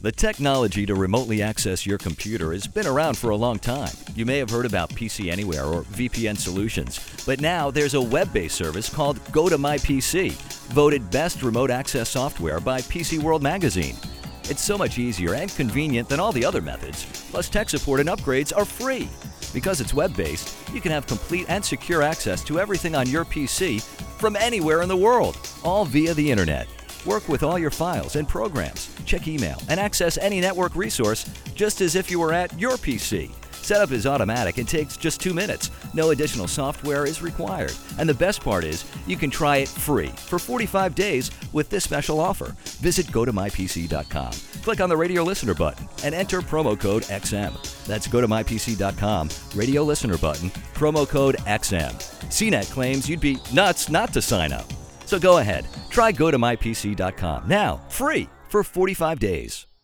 The technology to remotely access your computer has been around for a long time. You may have heard about PC Anywhere or VPN solutions, but now there's a web-based service called GoToMyPC, voted best remote access software by PC World Magazine. It's so much easier and convenient than all the other methods, plus tech support and upgrades are free. Because it's web-based, you can have complete and secure access to everything on your PC from anywhere in the world, all via the internet. Work with all your files and programs, check email, and access any network resource just as if you were at your PC. Setup is automatic and takes just 2 minutes. No additional software is required. And the best part is, you can try it free for 45 days with this special offer. Visit GoToMyPC.com. Click on the Radio Listener button and enter promo code XM. That's GoToMyPC.com, Radio Listener button, promo code XM. CNET claims you'd be nuts not to sign up. So go ahead, try GoToMyPC.com now, free for 45 days.